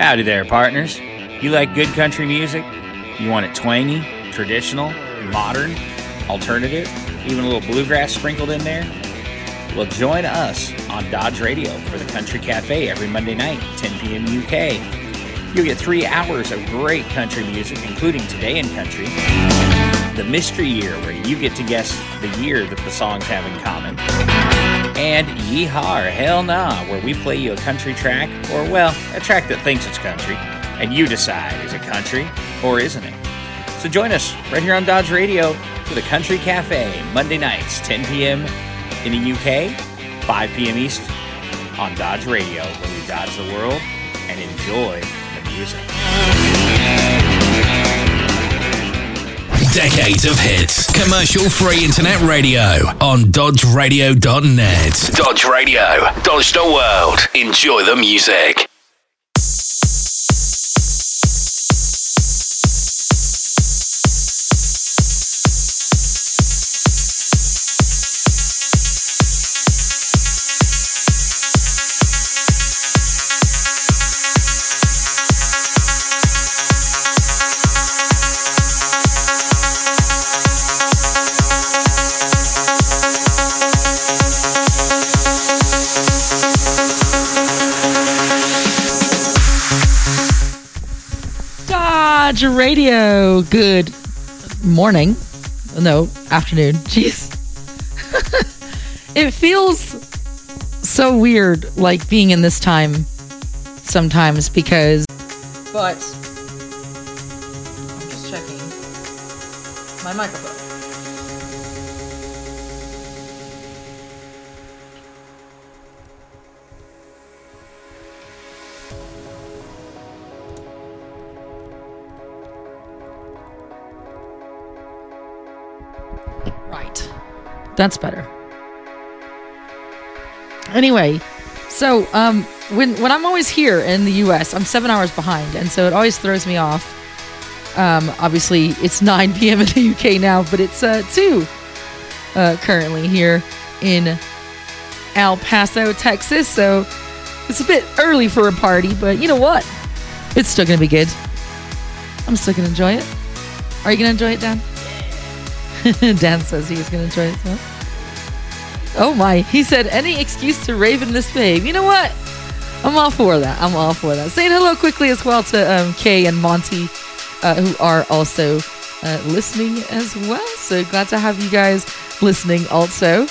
Howdy there, partners. You like good country music? You want it twangy, traditional, modern, alternative, even a little bluegrass sprinkled in there? Well, join us on Dodge Radio for the Country Cafe every Monday night, 10 p.m. UK. You'll get 3 hours of great country music, including Today in Country, the Mystery Year, where you get to guess the year that the songs have in common, and Yeehaw or Hell Nah, where we play you a country track, or, well, a track that thinks it's country, and you decide, is it country or isn't it? So join us right here on Dodge Radio for the Country Cafe, Monday nights, 10 p.m. in the UK, 5 p.m. East on Dodge Radio, where we dodge the world and enjoy the music. Decades of hits. Commercial-free internet radio on dodgeradio.net. Dodge Radio. Dodge the world. Enjoy the music. Dodge Radio. Good morning. No, afternoon. Jeez. It feels so weird, like being in this time sometimes because. But I'm just checking my microphone. Right. That's better. Anyway, so when I'm always here in the US, I'm 7 hours behind, and so it always throws me off. Obviously, it's 9 p.m. in the UK now, but it's 2 currently here in El Paso, Texas, so it's a bit early for a party, but you know what? It's still going to be good. I'm still going to enjoy it. Are you going to enjoy it, Dan? Dan says he's going to enjoy it as well. Oh my, he said, any excuse to rave in this babe. You know what? I'm all for that. I'm all for that. Saying hello quickly as well to Kay and Monty, who are also listening as well. So glad to have you guys listening also.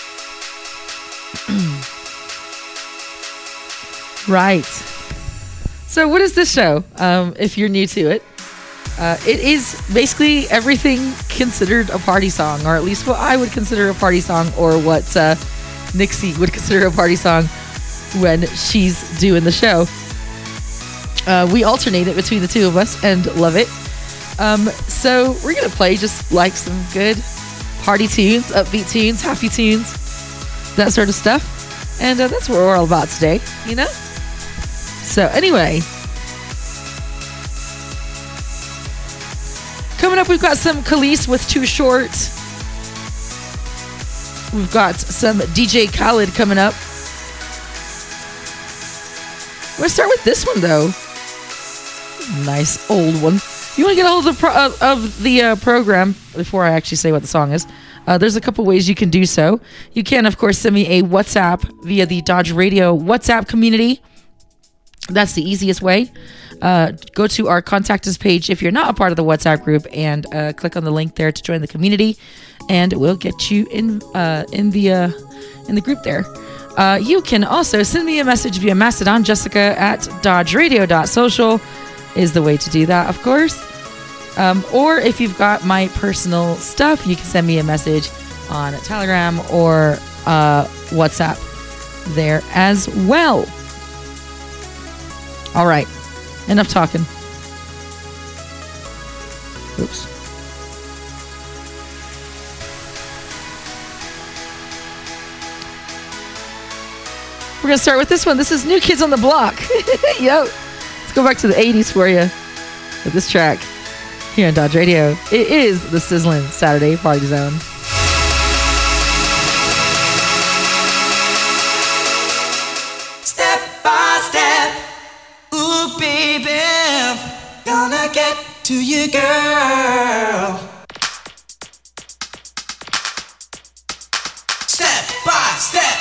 Right. So what is this show, if you're new to it? It is basically everything considered a party song, or at least what I would consider a party song, or what Nixie would consider a party song when she's doing the show. We alternate it between the two of us and love it. So we're going to play just like some good party tunes, upbeat tunes, happy tunes, that sort of stuff. And that's what we're all about today, you know? So anyway, coming up, we've got some Khalees with Too Short. We've got some DJ Khaled coming up. I'm going to start with this one, though. Nice old one. You want to get a hold of the program before I actually say what the song is. There's a couple ways you can do so. You can, of course, send me a WhatsApp via the Dodge Radio WhatsApp community. That's the easiest way. Go to our contact us page if you're not a part of the WhatsApp group, and click on the link there to join the community, and we'll get you in the group there. You can also send me a message via Mastodon. Jessica at dodgeradio.social is the way to do that, of course. Or if you've got my personal stuff, you can send me a message on Telegram or WhatsApp there as well. All right. Enough talking. Oops. We're going to start with this one. This is New Kids on the Block. Yo. Let's go back to the 80s for you with this track here on Dodge Radio. It is the Sizzling Saturday Party Zone. Step by step, ooh, baby. Gonna get to you, girl. Step by step.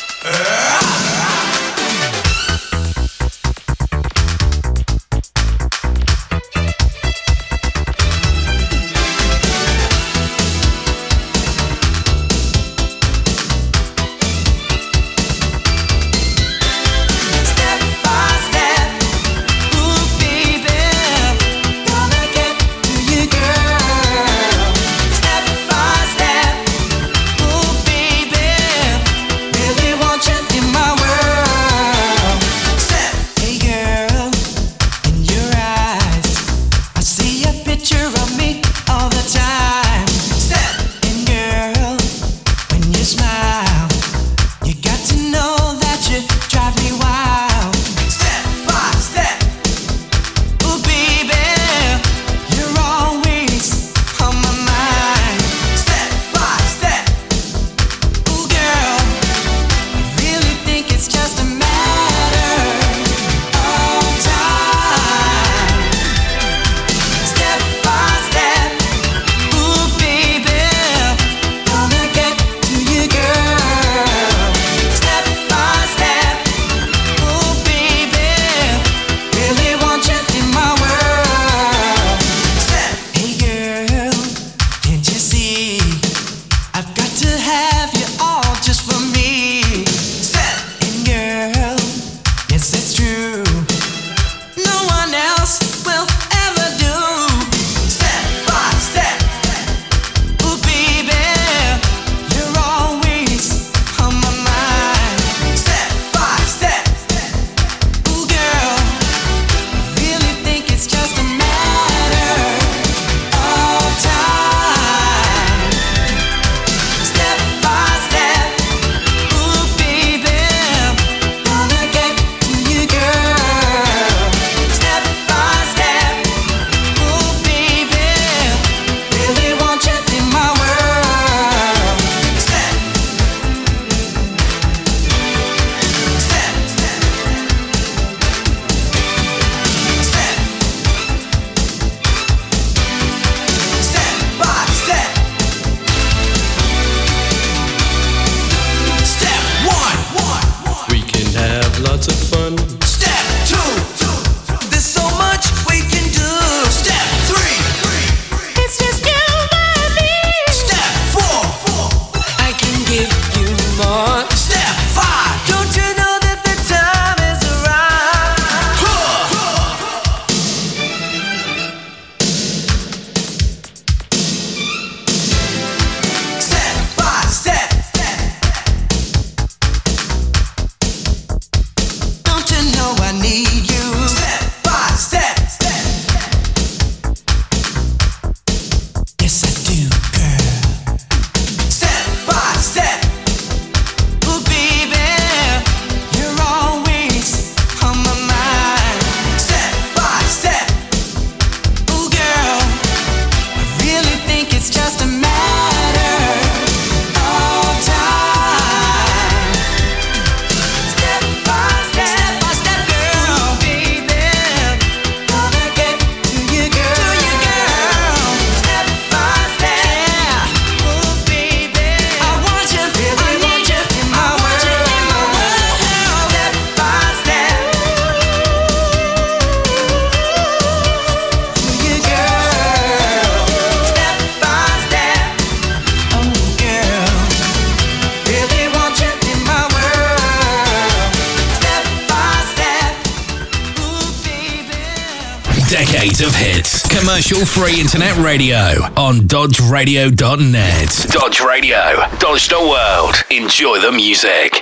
Decades of hits. Commercial-free internet radio on dodgeradio.net. Dodge Radio. Dodge the world. Enjoy the music.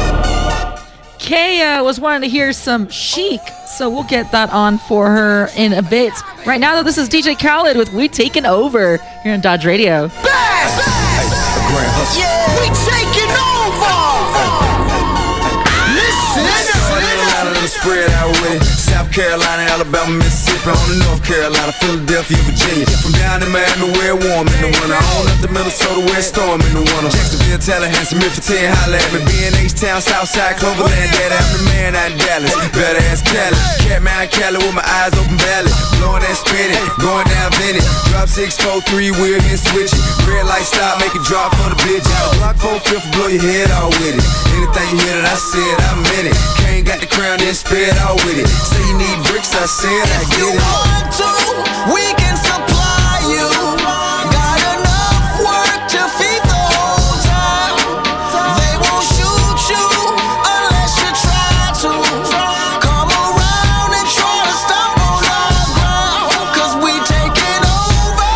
Kaya was wanting to hear some Chic, so we'll get that on for her in a bit. Right now, though, this is DJ Khaled with We Taking Over here on Dodge Radio. Yeah, we taking over. Listen. Spread out with it. South Carolina, Alabama, Mississippi, on to North Carolina, Philadelphia, Virginia. From down in Miami, where it's warm in the winter, on up to Minnesota, where it's storm in the winter. Jacksonville, Tallahassee, Memphis, 10, holla at me. B&H-Town, Southside, Cloverland, daddy, I'm the man out in Dallas. Better ass Cali, Catman Cali with my eyes open valley. Blowing that spinning, going down Venice. Drop 6, 4, 3, wheel hit switching. Red light stop, make it drop for the bitch. Block 4, 5th, blow your head all with it. Anything you hear that I said, I meant it. Kane got the crown, then spit all with it. Say you need bricks, I said I get it. If you want to, we can supply you. Got enough work to feed the whole town. They won't shoot you unless you try to. Come around and try to stop on our ground, 'cause we taking over.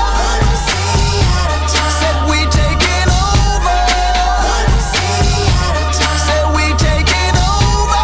Said we taking over. Said we taking over.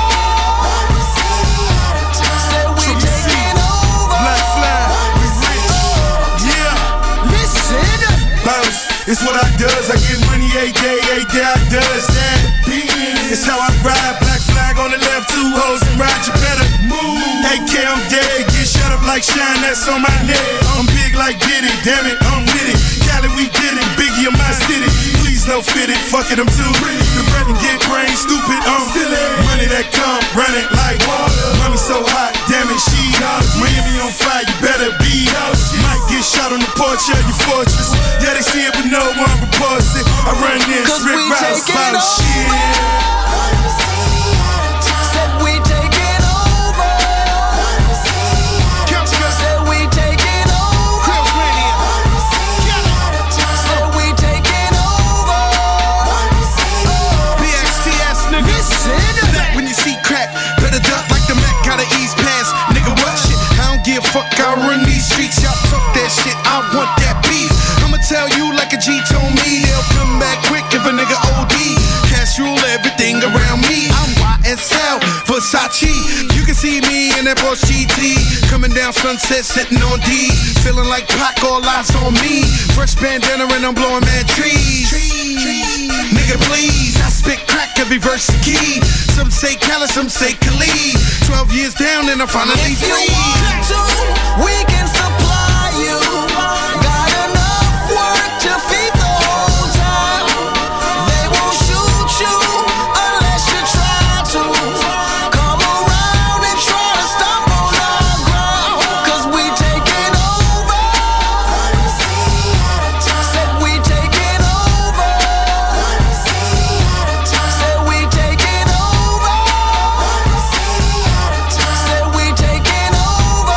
Said we taking over. Black flag, we rich. Yeah, listen. Bounce, it's what I does. I get money every day I does that. It's how I ride. Black flag on the left, 2 hoes and ride. You better move. AK, I'm dead. Get shut up like Shine, that's on my neck. I'm big like Diddy, damn it, I'm with it. Cali, we did it. Biggie in my city. Please no fit it, fuck it, I'm too pretty. The bread and get brain stupid, silly. Money that come, run it like water. Mommy so hot, damn it, she Miami on fire, you better be. Might get shot on the porch of your fortress. Yeah, they see it, but no one reports it. I run this, Rick Rouse, about shit. Said we taking over. Said we taking over. Said we taking over. BXTS, nigga. Listen. When you see crack, better duck like the Mac got an East Pass. Nigga, what shit? I don't give a fuck, I run these streets. Y'all talk that shit, I want that beef. I'ma tell you like a G told me. They'll come back quick if a nigga OD. Cash rule everything around me. I'm YSL, Versace. You can see me in that Porsche GT. Coming down Sunset, sitting on D. Feeling like Pac, all eyes on me. Fresh bandana and I'm blowing mad trees. Nigga, please, I spit crack every verse a key. Some say Cali, some say Khalid. 12 years down and I'm finally free. If you want to, we can supply you. Got enough work to feed the whole town. They won't shoot you unless you try to. Come around and try to stop on our ground, 'cause we taking over. Said we taking over. Said we taking over. Said we taking over.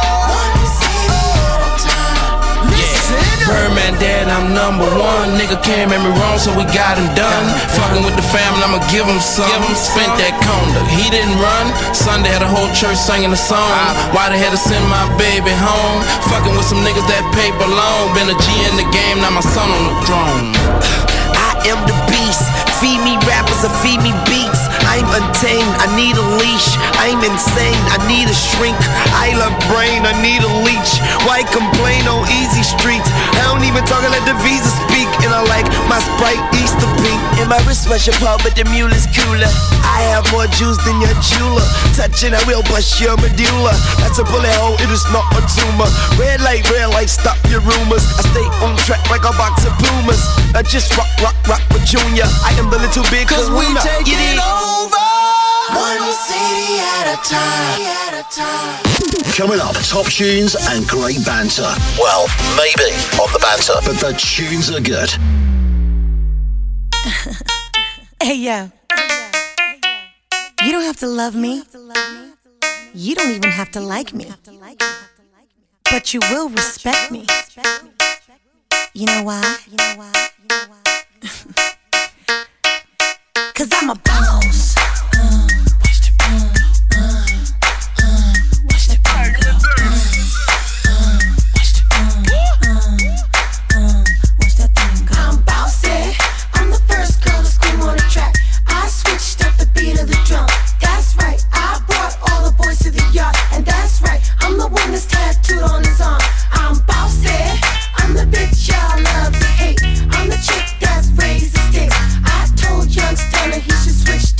Listen. Birdman dead, I'm number one. Nigga came at me wrong, so we got him done. Fucking with the family, I'ma give him some. Spent that conda, he didn't run. Sunday had a whole church singing a song. Why they had to send my baby home? Fucking with some niggas that paper long. Been a G in the game, now my son on the throne. I am the beast. Feed me rappers or feed me beats. I'm untamed, I need a leash. I'm insane, I need a shrink. I love brain, I need a leech. Why complain on easy streets? I don't even talk, I let the visa speak. And I like my Sprite Easter pink. And my wrist special Paul, but the mule is cooler. I have more juice than your jeweler. Touching, I will bust your medulla. That's a bullet hole, it is not a tumor. Red light, stop your rumors. I stay on track like a box of Pumas. I just rock with Junior. I am the little big 'cause we kahuna. taking over. One city at a time. Coming up, top tunes and great banter. Well, maybe on the banter, but the tunes are good. Hey, yo. You don't have to love me. You don't even have to like me. But you will respect me. You know why? 'Cause I'm a boss. I'm bossy. I'm the first girl to scream on the track. I switched up the beat of the drum. That's right. I brought all the boys to the yard, and that's right. I'm the one that's tattooed on his arm. I'm bossy. I'm the bitch y'all love to hate. I'm the chick that's raised the stakes. I told young Stunner he should switch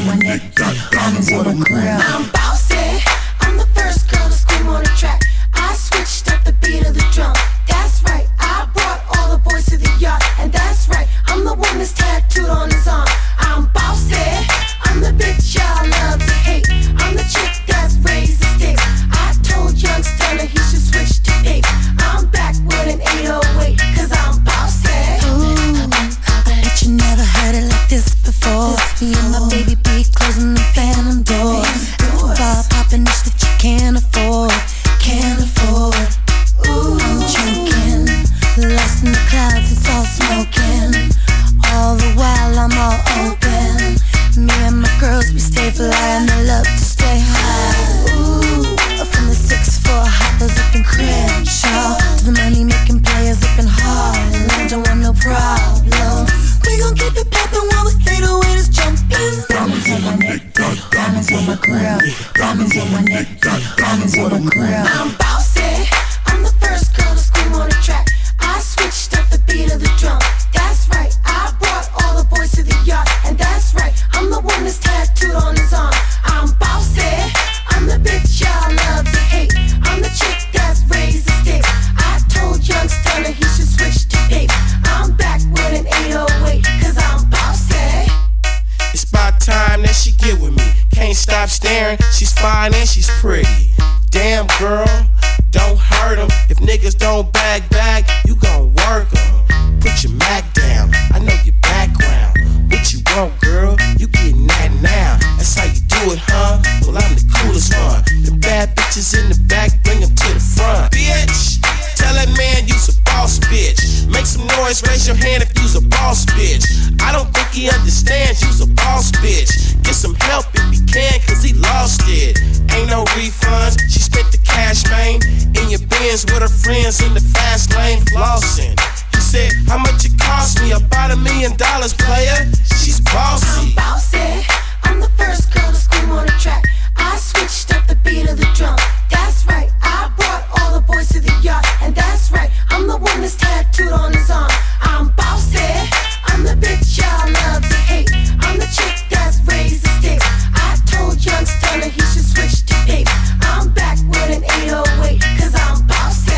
my neck, diamonds on my grill. I'm bossy. I'm the first girl to scream on the track. I switched up the beat of the drum. That's right, I brought all the boys to the yacht. And that's right, I'm the one that's tattooed on his arm. I'm bossy, I'm the bitch y'all love to hate. I'm the chick that's raised the stakes. I told young Stunner he should switch to 8. I'm back with an 808, cause I'm bossy. Ooh, I bet you never heard it like this before. Me and my baby be closing the phantom doors. Bar popping this that you can't afford. Can't afford. Ooh, I'm drinking, lost in the clouds, it's all smoking. All the while I'm all open. Me and my girls, we stay fly and they love to stay high. Ooh, from the 6'4" hoppers up in Crenshaw to the money making players up in Harlem. Don't want no problems. We gon' keep it poppin' while the 808 is jumping. Diamonds on my neck, diamonds on my grill. Diamonds on my neck, diamonds on my grill. I'm bossy. I'm the first girl to scream on the track. I switched up the beat of the drum. That's right, I brought all the boys to the yacht. And that's right, I'm the one that's tattooed on his arm. I'm bossy. I'm the bitch y'all love to hate. I'm the chick that's raised the stakes. I told young Stunner he should switch to 8. I'm back with an 808, cause I'm bossy. It's about time that she get with me. Can't stop staring, she's fine and she's pretty. Damn girl, don't hurt 'em. If niggas don't bag, you gon' work 'em. Put your Mac down, I know your background. What you want, girl? You getting that now. That's how you do it, huh? Well, I'm the coolest one. The bad bitches in the back, bring 'em to the front. Bitch, tell that man you's a boss bitch. Make some noise, raise your hand if you's a boss bitch. I don't think he understands you's a boss bitch. Get some help if he can, cause he lost it. Ain't no refunds, she spent the cash, man. In your Benz with her friends in the fast lane flossing. He said, how much it cost me? About $1 million, player. She's bossy. I'm bossy. I'm the first girl to scream on the track. I switched up the beat of the drum. That's right, I brought all the boys to the yacht. And that's right, I'm the one that's tattooed on his arm. I'm bossy. I'm the bitch y'all love to hate. I'm the chick that's raised the stakes. I told young Stunner he should switch to 8. I'm back with an 808, cause I'm bossy.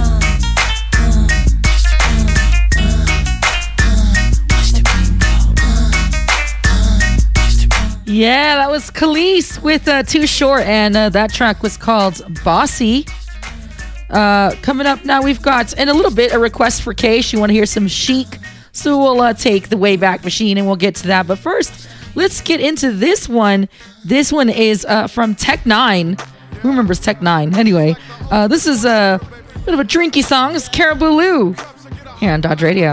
Yeah, that was Khalees with Too Short, and that track was called Bossy. Coming up now, we've got, in a little bit, a request for Keish. You want to hear some Chic? So we'll take the Wayback Machine, and we'll get to that. But first, let's get into this one. This one is from Tech N9ne. Who remembers Tech N9ne? Anyway, this is a bit of a drinky song. It's Caribou Lou here on Dodge Radio.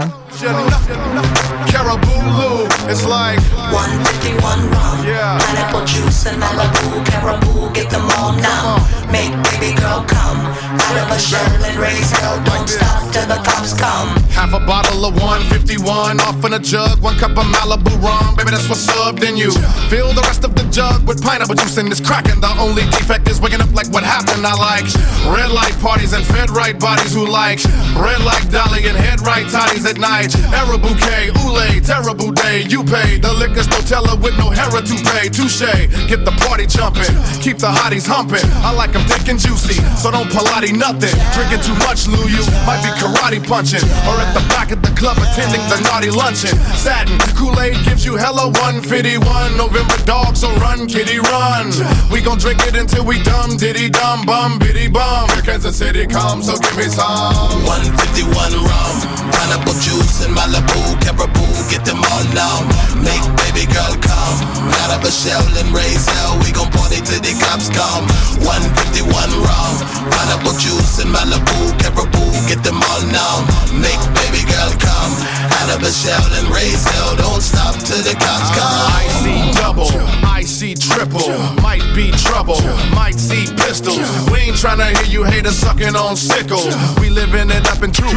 Caribou Lou, it's like 151 rum, yeah. Pineapple juice and Malibu, Caribou, get them all numb. Make baby girl come out of a shell and raise hell. Don't stop till the cops come. half a bottle of 151 off in a jug, 1 cup of Malibu rum. Baby, that's what's up, then you fill the rest of the jug with pineapple juice and it's cracking. The only defect is waking up like what happened. I like red light parties and fed right bodies who like red like Dolly and head right toddies at night. Era bouquet, oolay, terrible day. You pay the liquor store teller with no hair to pay. Touche, get the party jumping, keep the hotties humping. I like them thick and juicy, so don't Pilates nothing. Drinking too much, Lou, you might be karate punching, or at the back of the club attending the naughty luncheon. Satin Kool-Aid gives you hella 151. November dog, so run, kitty, run. We gon' drink it until we dumb, diddy, dumb, bum, biddy, bum. Here Kansas City comes, so give me some 151 rum, pineapple juice and Malibu, Caribou, get them all numb. Make baby girl come out of a shell and raise hell. We gon' party till the cops come. 151 rum, pineapple juice and Malibu, Caribou, get them all numb. Make baby girl come out of a shell and raise hell. Don't stop till the cops come. I see double, I see triple, might be trouble, might see pistols. We ain't tryna hear you haters sucking on sickles. We living it up in true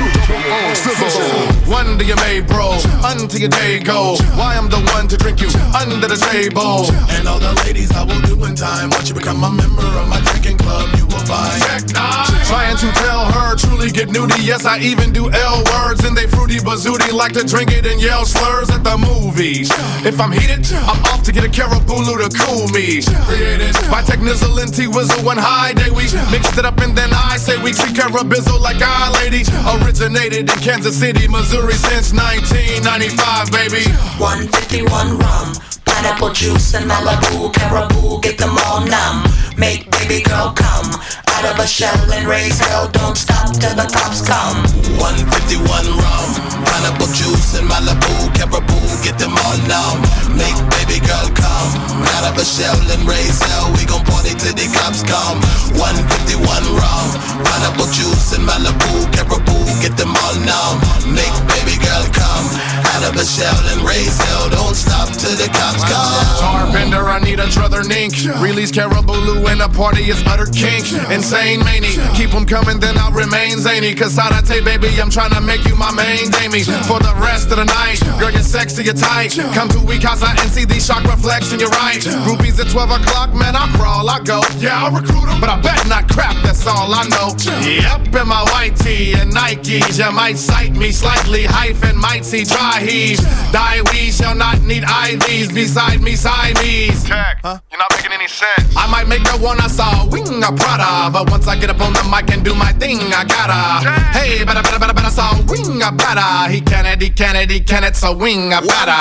one to your May, bro, until your day go. Why I'm the one to drink you under the table. Oh, and all the ladies I will do in time. Once you become a member of my drinking club, you will find. Trying to tell her, truly get nudie. Yes, I even do L words, and they fruity bazooty. Like to drink it and yell slurs at the movies. If I'm heated, I'm off to get a Carabulu to cool me. Created by Technizzle and T-Wizzle one high day. We mixed it up and then I say we treat Carabizzle like our lady. Originated in Kansas City, Missouri since 1995, baby. 151 rum, pineapple juice and Malibu, Caribou, get them all numb. Make baby girl come out of a shell and raise hell. Don't stop till the cops come. 151 rum, pineapple juice and Malibu, Caribou, get them all numb. Make baby girl come out of a shell and raise hell. We gon' party till the cops come. 151 rum, pineapple juice and Malibu, Caribou, get them all numb. Make baby girl come out of a shell and raise hell. Don't stop till the cops come. Tarbender, I need a druther nink. Release Carabulu and the party is utter kink. Insane mania, keep them coming then I'll remain zany. Cause Sadate baby, I'm trying to make you my main damie. For the rest of the night, girl you're sexy, you're tight. Come to Wikasa and see these shock reflection, you're right. Groupies at 12 o'clock, man I'll crawl, I'll go. Yeah, I'll recruit them, but I bet not crap, that's all I know. Yep, in my white tee and Nikes, you might sight me slightly, hyphen might see dry heave. Die we shall not need IVs, beside me Siamese. Huh? You're not making any sense. I might make the one I saw, wing a Prada, but once I get up on the mic and do my thing, I gotta. Hey, better, saw wing a better. He can it, so wing a better.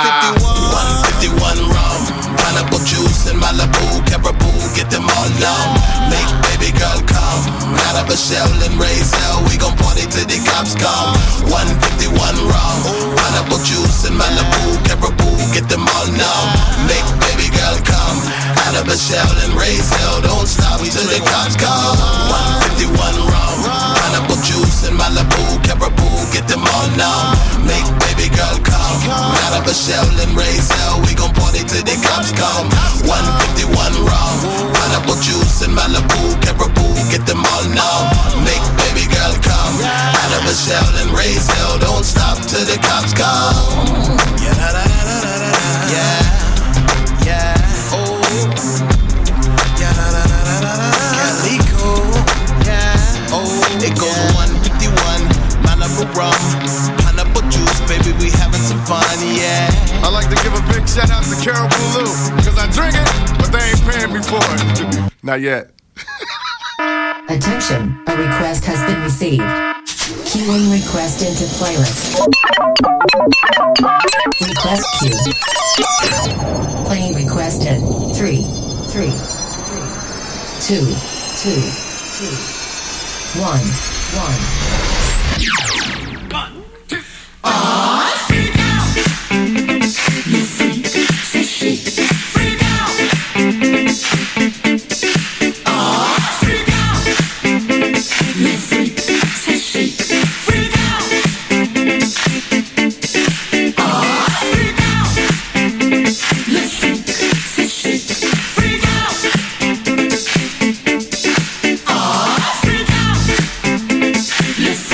151 rum, pineapple juice and Malibu, Caribou, get them all numb. Make baby girl come out of a shell and raise hell. We gon' party till the cops come. 151 rum, pineapple juice and Malibu, Caribou, get them all numb. Make baby girl come out of a shell and raise hell. Don't stop till the cops come. 151 rum, pineapple juice and Malibu, Caribou, get them all numb. Make baby girl come out of a shell and raise hell. We gon' party till the cops come. 151 rum, pineapple juice and Malibu, Caribou, get them all numb. Make baby girl come out of a shell and raise hell. Don't stop till the cops come. Yeah, yeah, oh, yeah, Calico, yeah, oh, it goes 151, Malibu rum, pineapple juice, baby, we having some fun, yeah. I like to give a big shout out to Carabulu, cause I drink it, but they ain't paying me for it. Not yet. Attention, a request has been received. Queuing request into playlist. Request queue. Playing request in 3, 2, 1. Freak out! You freak, say she. Freak out! Freak out! You freak, say she. Freak out! Freak out! You freak, say she. Freak out! Freak out! You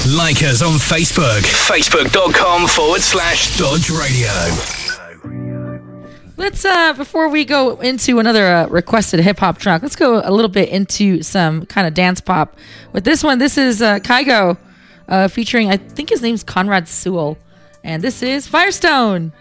Like us on Facebook. Facebook.com/Dodge Radio. Let's, before we go into another requested hip-hop track, let's go a little bit into some kind of dance pop. With this one, this is Kygo featuring, I think his name's Conrad Sewell. And this is Firestone.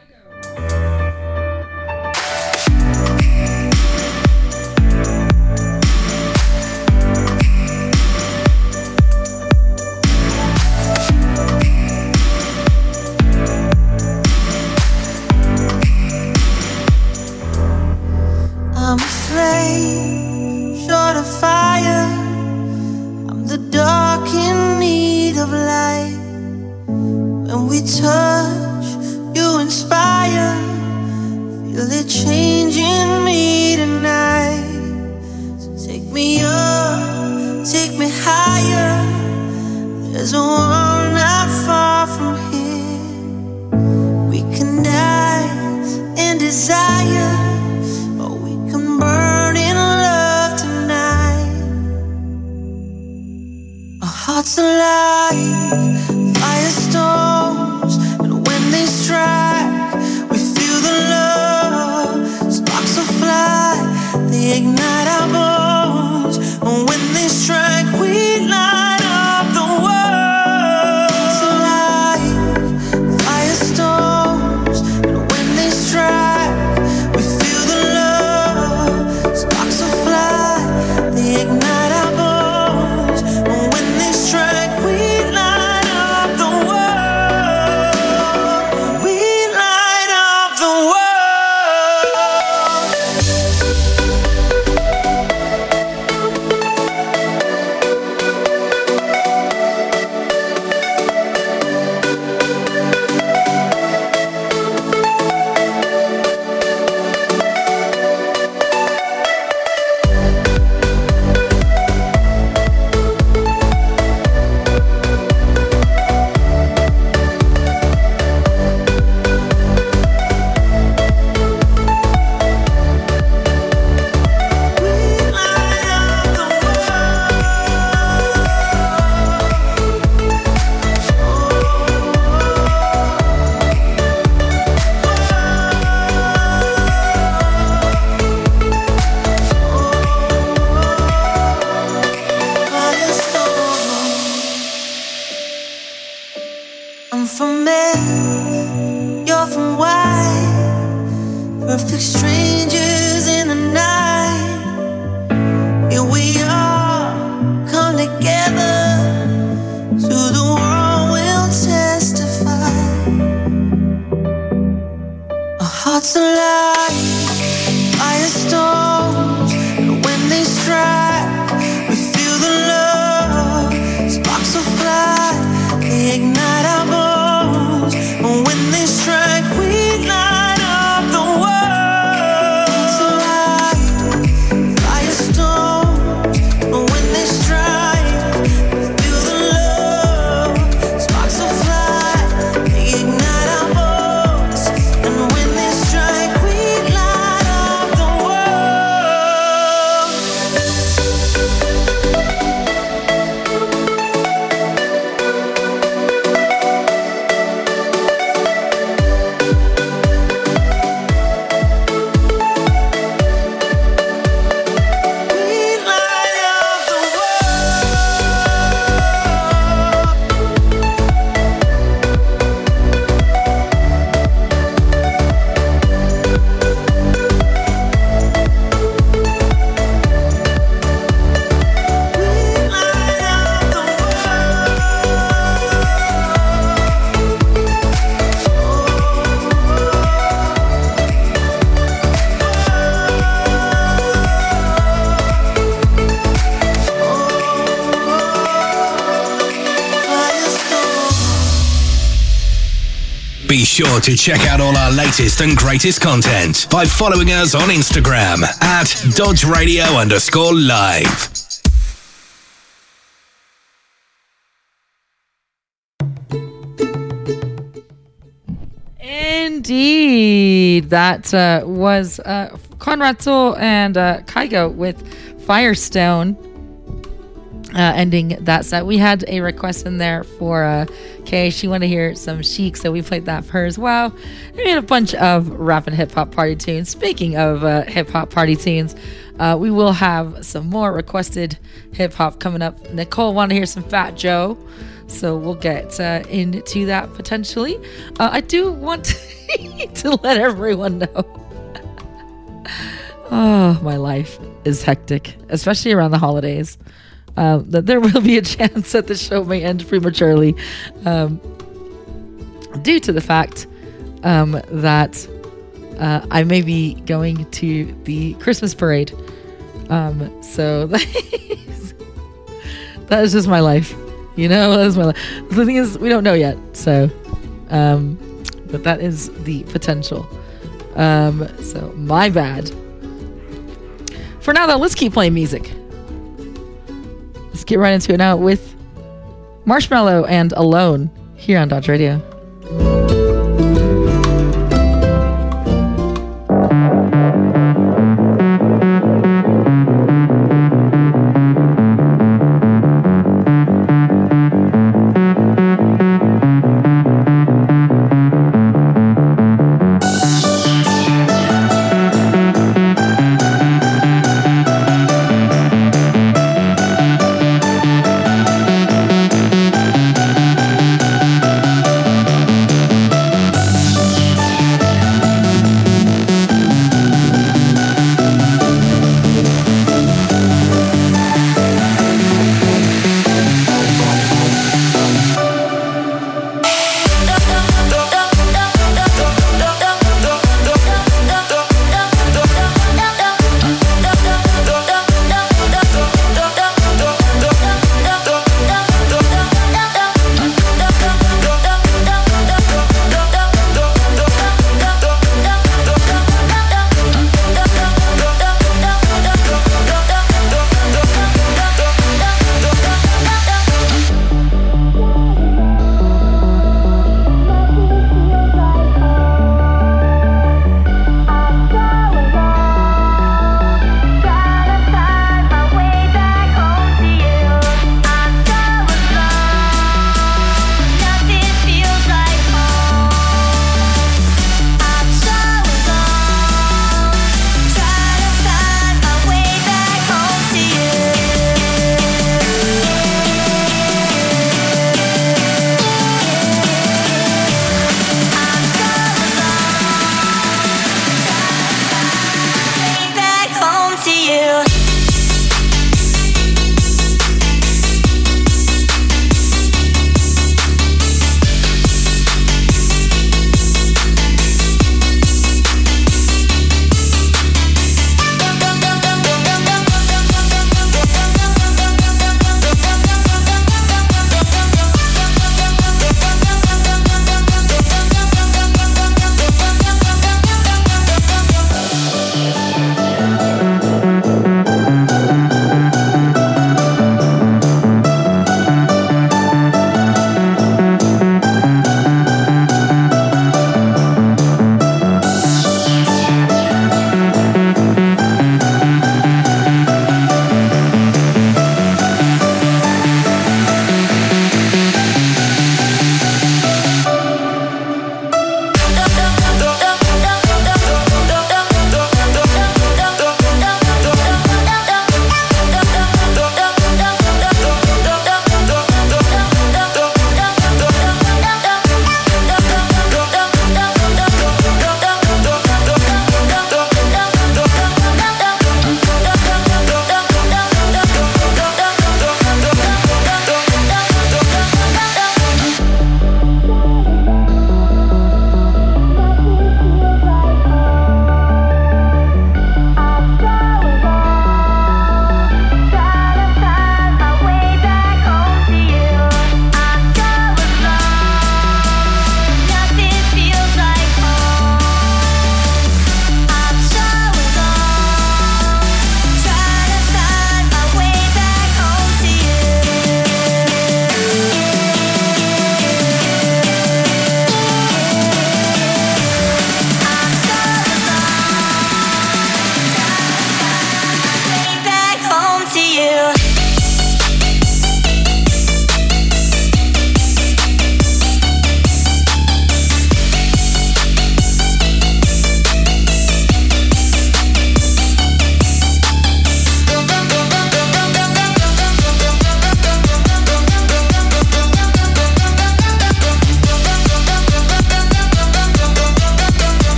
I'm a flame, short of fire. I'm the dark in need of light. When we touch, you inspire. Feel it changing me tonight. So take me up, take me higher. There's a world not far from here. We can die in desire. Burn in love tonight. Our hearts alive, firestones, and when they strike, we feel the love. Sparks will fly, they ignite our bones, and when they strike, we light up the world. It's alive, firestones, and when they strike, we feel the they ignite our bones, and when they strike, we light up the world. We light up the I'm from men, you're from white. Perfect strangers in the night. Here we are, come together. To the world we'll testify. Our hearts alive, firestones, and when they strike, we feel the love. Sparks will fly, they ignite our bones, and when they strike, we light up the world. It's alive, firestones, and when they strike, we feel the love. Sparks will fly, they ignite our bones, and when they strike, we light up the world. Be sure to check out all our latest and greatest content by following us on Instagram at DodgeRadio_live. Indeed. That was Conrad Sewell and Kygo with Firestone. ending that set. We had a request in there for Kay. She wanted to hear some Chic, so we played that for her as well. And we had a bunch of rap and hip-hop party tunes. Speaking of hip-hop party tunes, we will have some more requested hip-hop coming up. Nicole wanted to hear some Fat Joe, so we'll get into that potentially. I do want to let everyone know oh, my life is hectic, especially around the holidays. That there will be a chance that the show may end prematurely due to the fact that I may be going to the Christmas parade. So that is just my life. You know, that is my life. The thing is, we don't know yet. So, but that is the potential. So my bad. For now, though, let's keep playing music. Let's get right into it now with Marshmello and Alone here on Dodge Radio.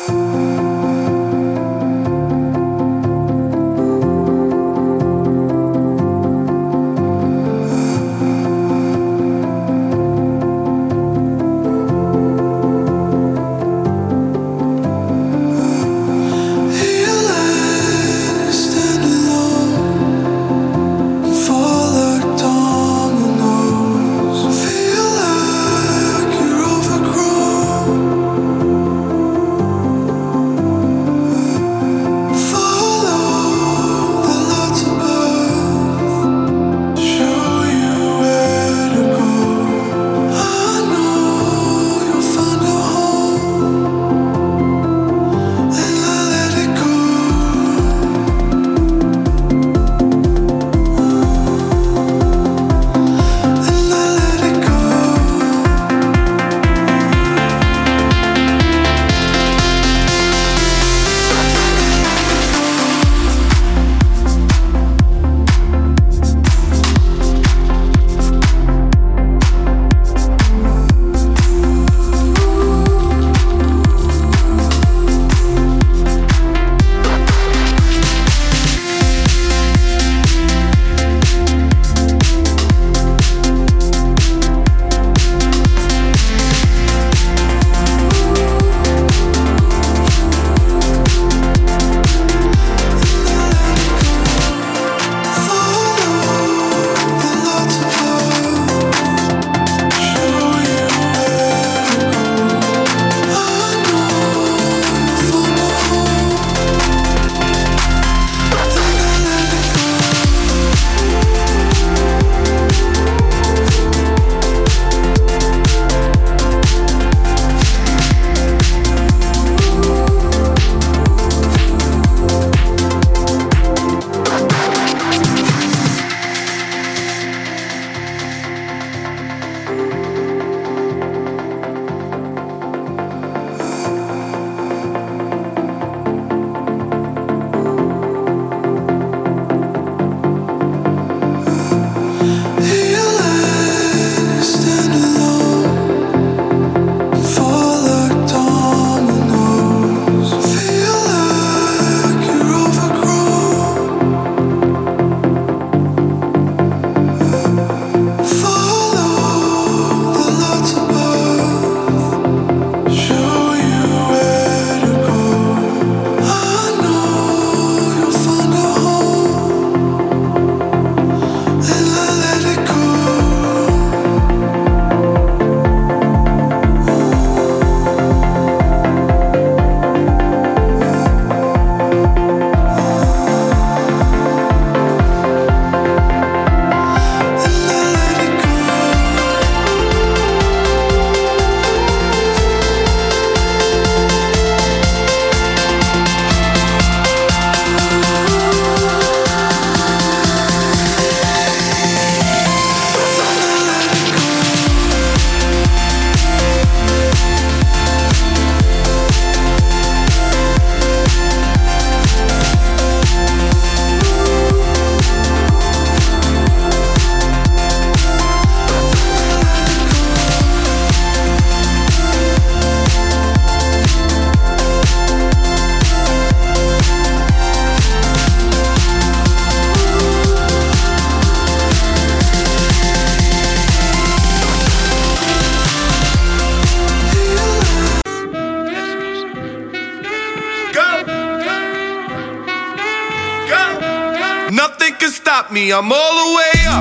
Nothing can stop me, I'm all the way up.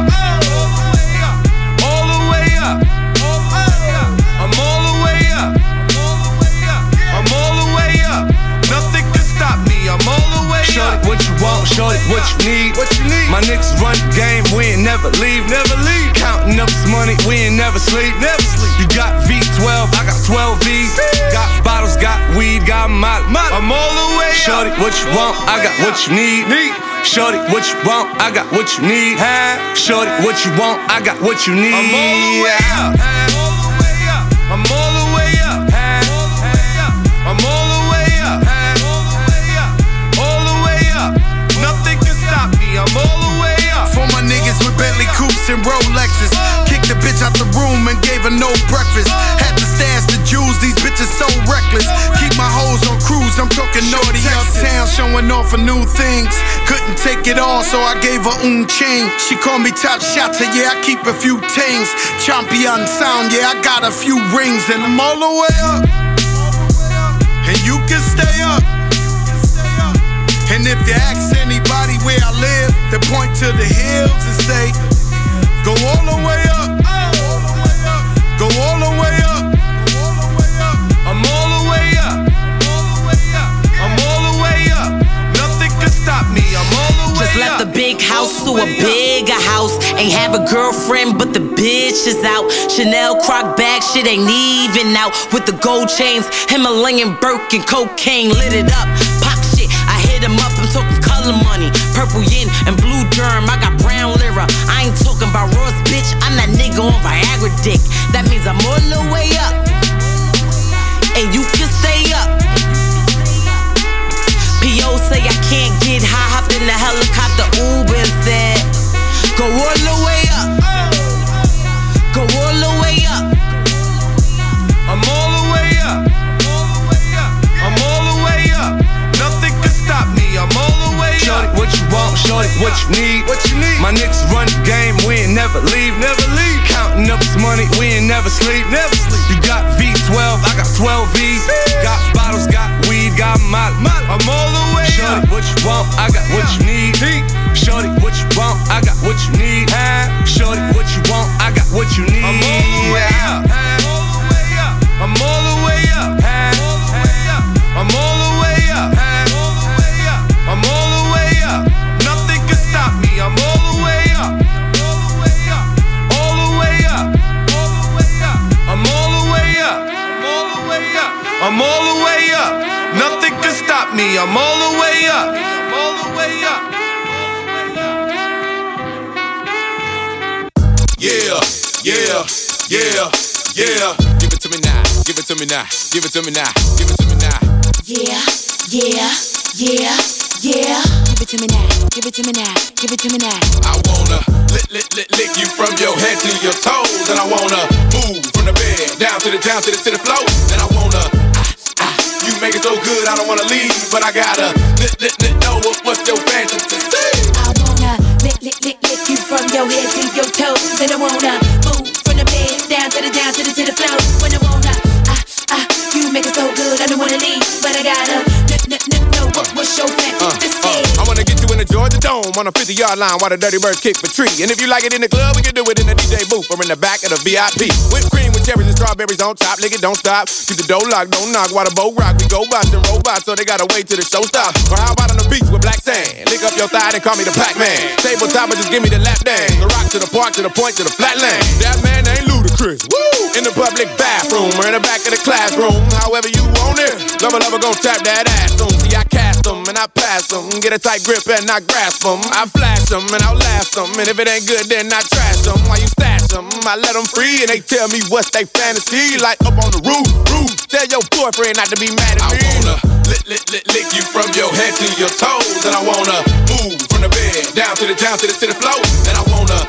All the way up. I'm all the way up. I'm all the way up. Nothing can stop me, I'm all the way up. Shorty, what you want, shorty, what you need. My niggas run the game, we ain't never leave. Counting up this money, we ain't never sleep. You got V12, I got 12 V's. Got bottles, got weed, got molly. I'm all the way up. Shorty, what you want, I got what you need. Shorty, what you want, I got what you need. Shorty, what you want, I got what you need. I'm all the way up. I'm all the way up. I'm all the way up. All the way up. Nothing can stop me, I'm all the way up. For my niggas with Bentley coupes and Rolexes. Kicked the bitch out the room and gave her no breakfast. Had to stash the jewels, these bitches so reckless. Keep my hoes on cruise things, I'm talking naughty uptown, showing off for new things. Couldn't take it all, so I gave her chain. She called me top shotter, yeah, I keep a few tings. Champion sound, yeah, I got a few rings. And I'm all the way up, and you can stay up. And if you ask anybody where I live, they point to the hills and say, go all the way up, go all the way up. I'm all the way up, I'm all the way up. Nothing can stop me, I'm all the way up. Just left the big house to a bigger house. Ain't have a girlfriend, but the bitch is out. Chanel Croc bag, shit ain't even out. With the gold chains, Himalayan Birkin, cocaine lit it up. Pop shit, I hit him up, I'm talking color money. Purple yin and blue derm, I got brown lira. I ain't talking about Ross, bitch, I'm that nigga on Viagra dick. That means I'm all the way up, and you can stay up. P.O. say I can't get high, hopped in the helicopter, Uber and said, go all the way up, go all the way up. I'm all the way up, I'm all the way up. Nothing can stop me, I'm all the way up. Shorty, what you want, shorty, what you need? What you need? My niggas run the game, we ain't never leave, never leave. Counting up this money, we ain't never sleep, never sleep. You got V12, I got 12 V's. Got bottles, got weed, got molly. I'm all the way shorty, up. what you want, I got what you need. Shorty, what you want, I got what you need. Shorty, what you want, I got what you need. I'm all the way up, I'm all the way up, I'm all the way up, I'm all the way up. Nothing can stop me, I'm all the way up, all the way up, I'm all the way up, I'm all the way up. Nothing can stop me, I'm all the way up, I'm all the way up. Yeah, yeah, yeah, yeah. Give it to me now, give it to me now, give it to me now, give it to me now. Yeah, yeah, yeah, yeah. Give it to me now, give it to me now, give it to me now. I wanna lick you from your head to your toes, and I wanna move from the bed down to the floor, and I wanna you make it so good I don't wanna leave, but I gotta know what's your fantasy. I wanna lick you from your head to your toes, and I wanna move from the bed down to the floor. When I wanna you make it so good I don't wanna leave, but I gotta know what's your fantasy. I wanna get you in the Georgia Dome on a 50-yard line while the Dirty Birds kick for tree. And if you like it in the club, we can do it in the DJ booth or in the back of the VIP. Whipped cream with cherries and strawberries on top. Lick it, don't stop. Keep the door locked, don't knock while the boat rock. We go bots and robots, so they gotta wait till the show stops. Or how about on the beach with black sand? Lick up your thigh and call me the Pac-Man. Tabletop and just give me the lap dance. The rock to the park, to the point, to the flatland. That man ain't ludicrous. Woo! In the public bathroom or in the back of the classroom. However you want it. Lover gon' tap that ass on. See, I cast them and I pass them. Get a tight grip and I grasp them. I flash them and I'll last them. And if it ain't good, then I trash them. While you stash them, I let them free and they tell me what's they fantasy. Like up on the roof. Tell your boyfriend not to be mad at me. I wanna lick you from your head to your toes, and I wanna move from the bed down to the floor, and I wanna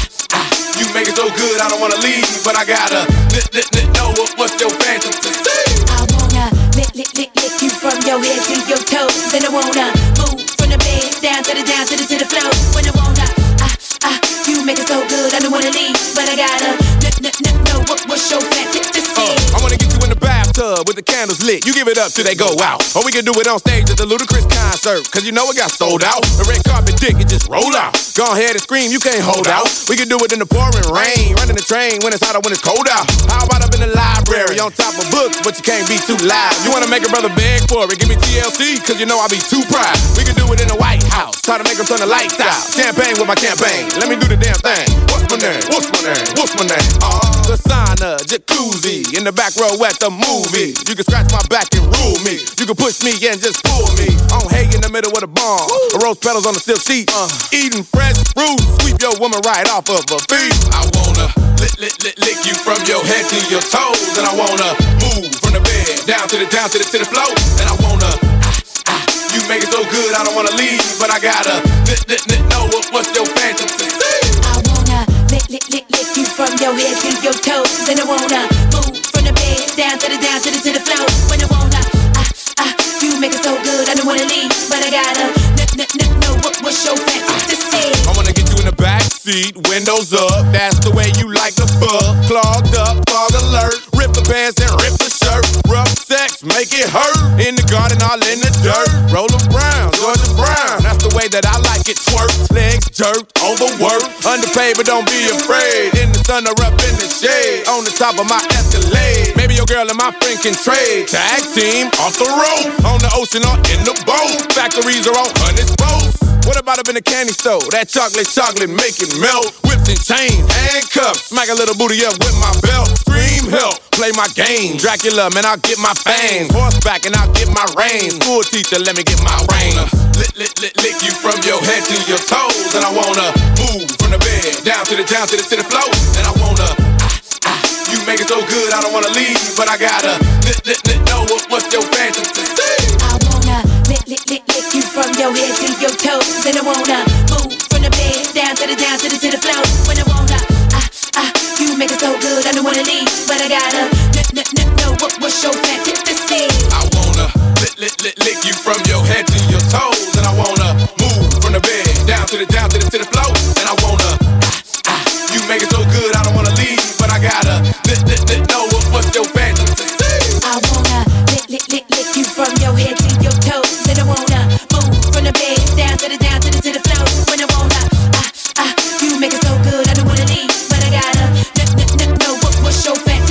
you make it so good I don't wanna leave, but I gotta know what's your fantasy. I wanna lick you from your head to your toes, and I wanna move from the bed down to the floor. When I wanna you make it so good I don't wanna leave, but I gotta know what's your fantasy. I wanna get you in the bathtub with the candles lit. You give it up till they go out. Or we can do it on stage at the Ludacris concert, cause you know it got sold out. The red carpet dick, it just roll out. Go ahead and scream, you can't hold out. We can do it in the pouring rain, running the train when it's hot or when it's cold out. How about up in the library on top of books, but you can't be too loud. You wanna make a brother beg for it, give me TLC, cause you know I be too proud. We can do it in the White House, try to make them turn the lights out. Champagne with my campaign, let me do the damn thing. What's my name? What's my name? What's my name? The sauna, jacuzzi, in the back row at the movie. You can scratch my back and rule me. You can push me and just pull me. On hay in the middle of the barn, rose petals on the silk sheet. Eating fresh fruit, sweep your woman right off of her feet. I wanna lick you from your head to your toes, and I wanna move from the bed down to the floor, and I wanna you make it so good I don't wanna leave, but I gotta know what's your fantasy. I wanna lick you from your head to your toes, and I wanna move from the bed down to the floor. When I wanna you make Backseat, windows up, that's the way you like to fuck. Clogged up, fog alert, rip the pants and rip the shirt. Rough sex, make it hurt. In the garden, all in the dirt. Roller Brown, Georgia Brown, that's the way that I like it. Twerk, legs jerked, overworked. Underpaid, but don't be afraid. In the sun or up in the shade, on the top of my Escalade. Maybe your girl and my friend can trade. Tag team, off the road. On the ocean or in the boat. Factories are on honey boats. What about up in the candy store? That chocolate make it melt. Whips and chains, handcuffs. Smack a little booty up with my belt. Scream help, play my game. Dracula, man, I'll get my fangs. Horseback and I'll get my reins. School teacher, let me get my reins. Lick you from your head to your toes. And I wanna move from the bed down to the floor. And I wanna, you make it so good, I don't wanna leave. But I gotta know what's your fantasy. I wanna lick you from your head to your toes. And I wanna move from the bed down to the floor. When I wanna, you make it so good, I don't wanna leave. But I gotta know what's your fantasy. I wanna lick you from your head to your toes. And I wanna move from the bed down to the floor. And I wanna, you make it so good, I don't wanna leave. But I gotta know what's your fantasy. I wanna lick you from your head to your toes. And I wanna move from the bed down to the floor. When I wanna, you make it so good, I don't wanna leave. But I gotta know what's your fantasy.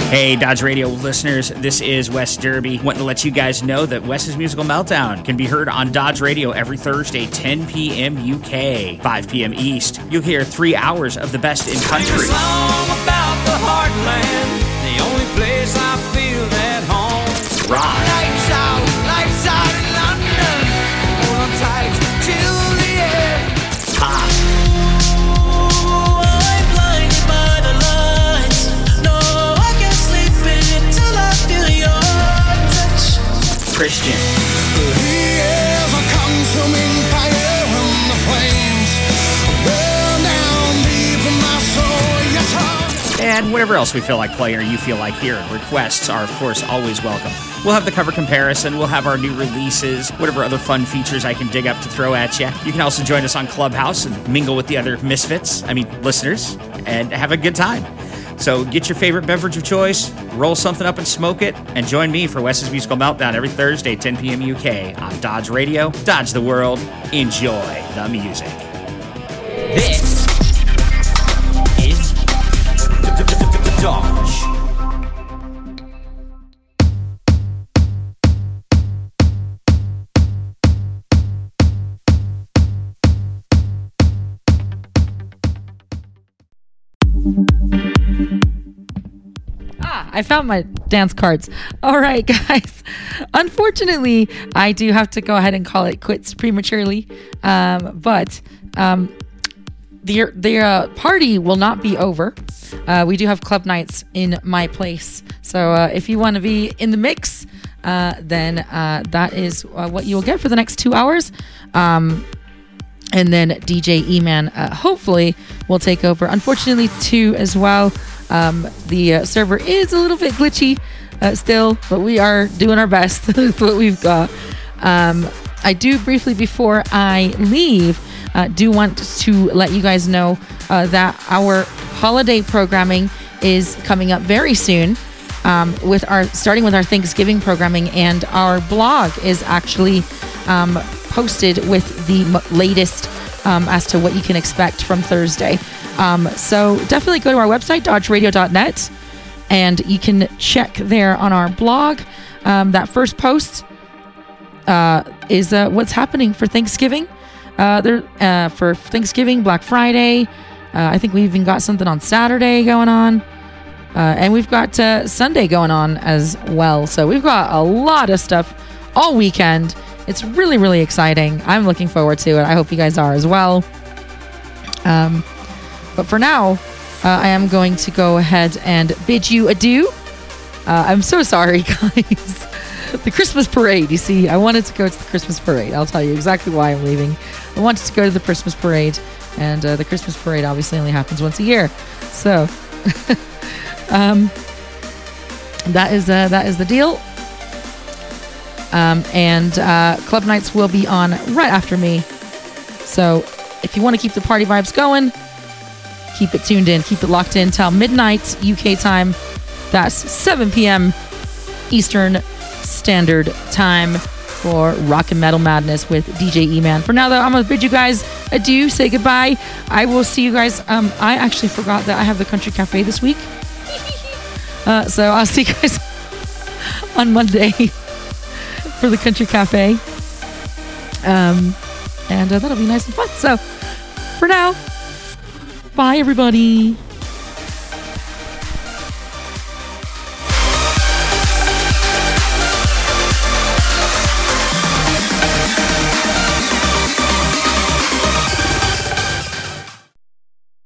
Hey, Dodge Radio listeners, this is Wes Derby. Wanting to let you guys know that Wes's Musical Meltdown can be heard on Dodge Radio every Thursday, 10 p.m. UK, 5 p.m. East. You'll hear 3 hours of the best in country. Sing a song about the heartland, the only place I feel at home. Rock. Lights out in London, hold on tight till the end. Pop. I'm blinded by the lights. No, I can't sleep until I feel your touch. Christian. He is a consuming fire when the flames burn down deep in my soul. Yes, sir. And whatever else we feel like playing or you feel like hearing. Requests are, of course, always welcome. We'll have the cover comparison. We'll have our new releases, whatever other fun features I can dig up to throw at you. You can also join us on Clubhouse and mingle with the other listeners, and have a good time. So get your favorite beverage of choice, roll something up and smoke it, and join me for Wes's Musical Meltdown every Thursday, 10 p.m. UK on Dodge Radio. Dodge the world. Enjoy the music. This is Dodge. I found my dance cards. All right, guys. Unfortunately, I do have to go ahead and call it quits prematurely. But the party will not be over. We do have club nights in my place. So if you want to be in the mix, then that is what you'll get for the next 2 hours. And then DJ E-Man hopefully will take over. Unfortunately, too, as well. The server is a little bit glitchy still, but we are doing our best with what we've got. I do briefly, before I leave, do want to let you guys know that our holiday programming is coming up very soon. Starting with our Thanksgiving programming, and our blog is actually posted with the latest as to what you can expect from Thursday. So definitely go to our website, dodgeradio.net, and you can check there on our blog. That first post is what's happening for Thanksgiving. For Thanksgiving, Black Friday. I think we even got something on Saturday going on. And we've got Sunday going on as well. So we've got a lot of stuff all weekend. It's really, really exciting. I'm looking forward to it. I hope you guys are as well. But for now, I am going to go ahead and bid you adieu. I'm so sorry, guys. The Christmas parade, you see, I wanted to go to the Christmas parade. I'll tell you exactly why I'm leaving. I wanted to go to the Christmas parade, and the Christmas parade obviously only happens once a year. So, that is the deal. And club nights will be on right after me. So if you want to keep the party vibes going, keep it tuned in, keep it locked in till midnight UK time. That's 7 p.m. Eastern Standard Time for Rock and Metal Madness with DJ E-Man. For now, though, I'm going to bid you guys adieu, say goodbye. I will see you guys. I actually forgot that I have the Country Cafe this week. So I'll see you guys on Monday for the Country Cafe. And that'll be nice and fun. So for now, bye, everybody.